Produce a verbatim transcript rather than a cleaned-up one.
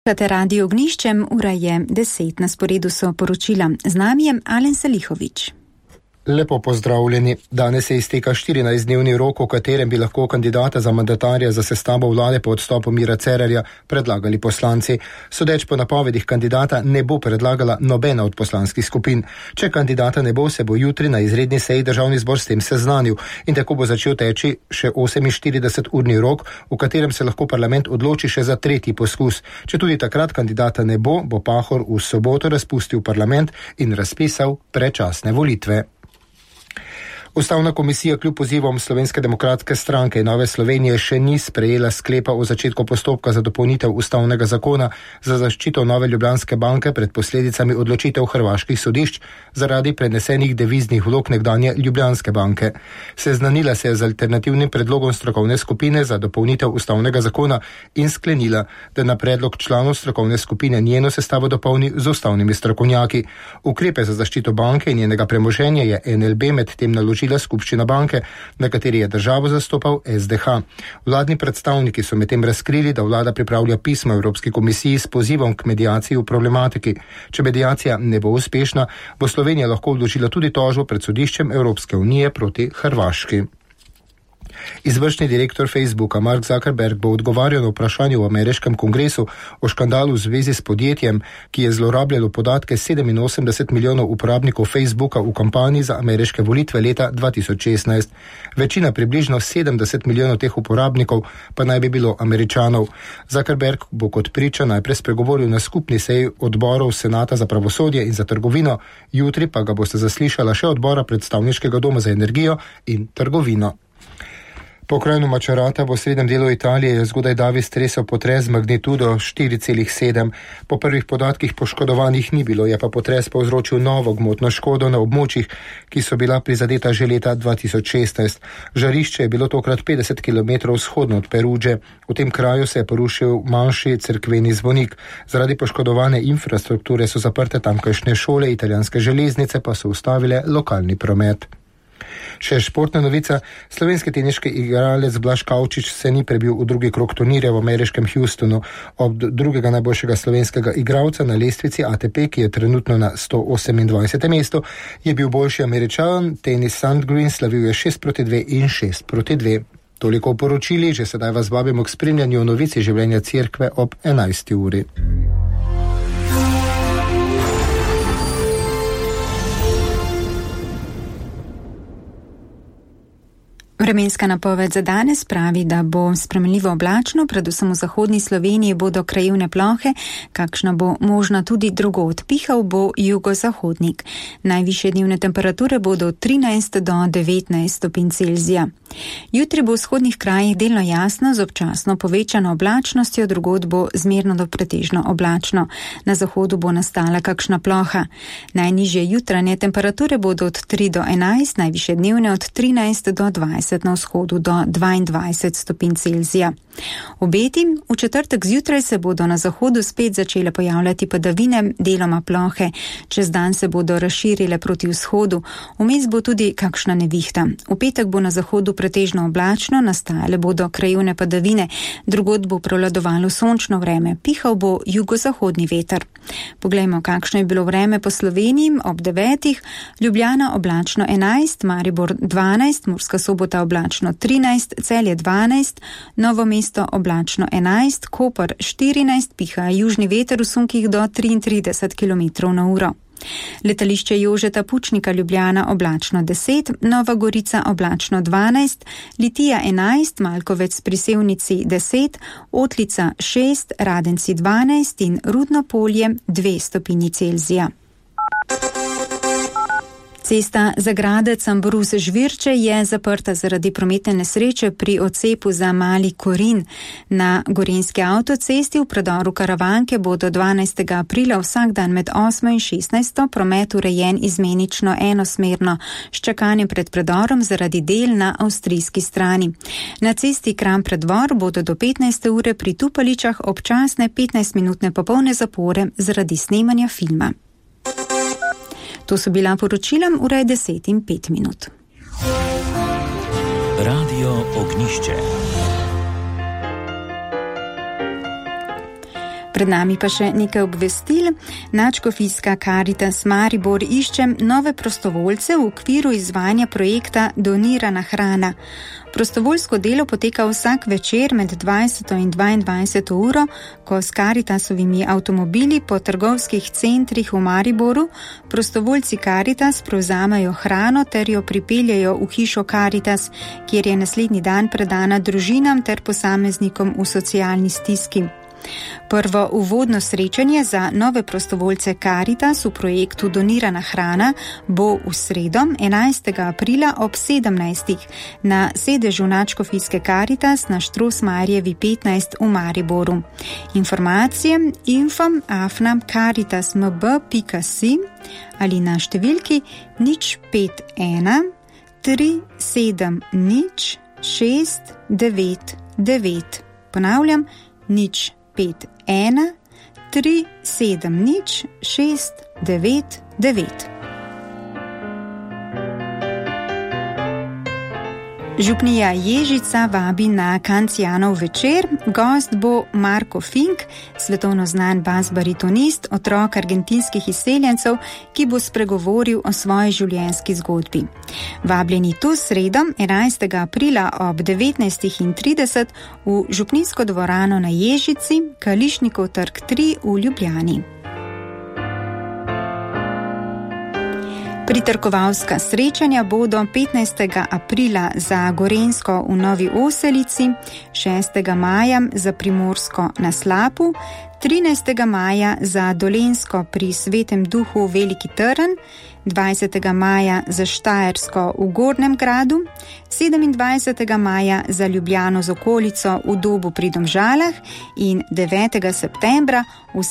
Poslušate Radio Ognjiščem, ura je deset, na sporedu so poročila. Z nami je Alen Salihovič. Lepo pozdravljeni. Danes se izteka štirinajstdnevni rok, v katerem bi lahko kandidata za mandatarja za sestavo vlade po odstopu Mira Cerarja predlagali poslanci. Sodeč po napovedih kandidata ne bo predlagala nobena od poslanskih skupin. Če kandidata ne bo, se bo jutri na izredni seji državni zbor s tem seznanil in tako bo začel teči še oseminštirideseturni rok, v katerem se lahko parlament odloči še za tretji poskus. Če tudi takrat kandidata ne bo, bo Pahor v soboto razpustil parlament in razpisal predčasne volitve. Ustavna komisija kljub pozivom Slovenske demokratske stranke in Nove Slovenije še ni sprejela sklepa o začetku postopka za dopolnitev ustavnega zakona za zaščito Nove Ljubljanske banke pred posledicami odločitev hrvaških sodišč zaradi prenesenih deviznih vlog nekdanje Ljubljanske banke. Seznanila se je z alternativnim predlogom strokovne skupine za dopolnitev ustavnega zakona in sklenila, da na predlog članov strokovne skupine njeno sestavo dopolni z ustavnimi strokovnjaki. Ukrepe za zaščito banke in njenega premoženja je N L B med tem naložila skupščina banke, na kateri je državo zastopal S D H. Vladni predstavniki so medtem razkrili, da vlada pripravlja pismo Evropski komisiji s pozivom k medijaciji v problematiki. Če medijacija ne bo uspešna, bo Slovenija lahko vložila tudi tožbo pred sodiščem Evropske unije proti Hrvaški. Izvršni direktor Facebooka Mark Zuckerberg bo odgovarjal na vprašanje v ameriškem kongresu o škandalu v zvezi s podjetjem, ki je zlorabljalo podatke sedeminosemdeset milijonov uporabnikov Facebooka v kampanji za ameriške volitve leta dva tisoč šestnajst. Večina, približno sedemdeset milijonov teh uporabnikov, pa naj bi bilo Američanov. Zuckerberg bo kot priča najprej spregovoril na skupni seji odborov Senata za pravosodje in za trgovino, jutri pa ga boste zaslišala še odbora predstavniškega doma za energijo in trgovino. Po kraju Macerata v srednjem delu Italije je zgodaj davi stresel potres z magnitudo štiri celih sedem. Po prvih podatkih poškodovanih ni bilo, je pa potres povzročil novo gmotno škodo na območjih, ki so bila prizadeta že leta dva tisoč šestnajst. Žarišče je bilo tokrat petdeset kilometrov vzhodno od Perudže. V tem kraju se je porušil manjši cerkveni zvonik. Zaradi poškodovane infrastrukture so zaprte tamkajšnje šole, italijanske železnice pa so ustavile lokalni promet. Še športna novica, slovenski teniški igralec Blaž Kavčič se ni prebil v drugi krog turnirja v ameriškem Houstonu. Od drugega najboljšega slovenskega igralca na lestvici A T P, ki je trenutno na sto osemindvajsetem mestu, je bil boljši Američan, Tennis Sandgren slavil je šest proti dve in šest proti dve. Toliko v poročili, že sedaj vas vabimo k spremljanju novici življenja cerkve ob enajsti uri. Vremenska napoved za danes pravi, da bo spremenljivo oblačno, predvsem v zahodni Sloveniji bodo krajevne plohe, kakšna bo možna tudi drugod. Pihal bo jugozahodnik. Najvišje dnevne temperature bodo od trinajst do devetnajst stopinj Celzija. Jutri bo v vzhodnih krajih delno jasno, z občasno povečano oblačnostjo, drugod bo zmerno do pretežno oblačno. Na zahodu bo nastala kakšna ploha. Najnižje jutranje temperature bodo od tri do enajst, najvišje dnevne od trinajst do dvajset, na vzhodu do dvaindvajset stopinj Celzija. Obeti, v četrtek zjutraj se bodo na zahodu spet začele pojavljati padavine, deloma plohe. Čez dan se bodo razširile proti vzhodu, vmes bo tudi kakšna nevihta. V petek bo na zahodu pretežno oblačno, nastajale bodo krajevne padavine, drugod bo prevladovalo sončno vreme, pihal bo jugozahodni veter. Poglejmo, kakšno je bilo vreme po Sloveniji ob devetih. Ljubljana oblačno enajst, Maribor dvanajst, Murska Sobota oblačno trinajst, Celje dvanajst, Novo mesto oblačno enajst, Koper štirinajst, piha južni veter v sunkih do triintrideset kilometrov na uro. Letališče Jožeta Pučnika Ljubljana oblačno deset, Nova Gorica oblačno dvanajst, Litija enajst, Malkovec pri Sevnici deset, Otlica šest, Radenci dvanajst in Rudno Polje dve stopinji Celzija. Cesta Zagradec-Ambrus-Žvirče je zaprta zaradi prometne nesreče pri odcepu za Mali Korin. Na gorenjski avtocesti v predoru Karavanke bo do dvanajstega aprila vsak dan med osmo in šestnajsto promet urejen izmenično enosmerno, s čakanjem pred predorom zaradi del na avstrijski strani. Na cesti Kranj-Preddvor bodo do petnajste ure pri Tupaličah občasne petnajstminutne popolne zapore zaradi snemanja filma. To so bila poročila, ura je deset in pet minut. Radio Ognjišče. Pred nami pa še nekaj obvestil. Nadškofijska Karitas Maribor išče nove prostovoljce v okviru izvajanja projekta Donirana hrana. Prostovoljsko delo poteka vsak večer med dvajseto in dvaindvajseto uro, ko s Karitasovimi avtomobili po trgovskih centrih v Mariboru prostovoljci Karitas prevzamejo hrano ter jo pripeljejo v hišo Karitas, kjer je naslednji dan predana družinam ter posameznikom v socialni stiski. Prvo uvodno srečanje za nove prostovoljce Karitas v projektu Donirana hrana bo v sredo, enajstega aprila ob sedemnajstih na sedežu Nadškofijske Karitas na Štrosmajerjevi petnajst v Mariboru. Informacije info afna karitasmb pika si ali na številki nič pet ena tri sedem nič šest devet devet. Ponavljam, nič pet ena tri sedem nič šest devet devet. Župnija Ježica vabi na Kancijanov večer. Gost bo Marko Fink, svetovno znan bas-baritonist, otrok argentinskih izseljencev, ki bo spregovoril o svoji življenjski zgodbi. Vabljeni tu sredo, enajstega aprila ob devetnajst trideset v župnijsko dvorano na Ježici, Kališnikov trg tri v Ljubljani. Pritrkovalska srečanja bodo petnajstega aprila za Gorenjsko v Novi Oselici, šestega maja za Primorsko na Slapu, trinajstega maja za Dolenjsko pri Svetem Duhu Veliki Trn, dvajsetega maja za Štajersko v Gornjem Gradu, sedemindvajsetega maja za Ljubljano z okolico v Dobu pri Domžalah in devetega septembra v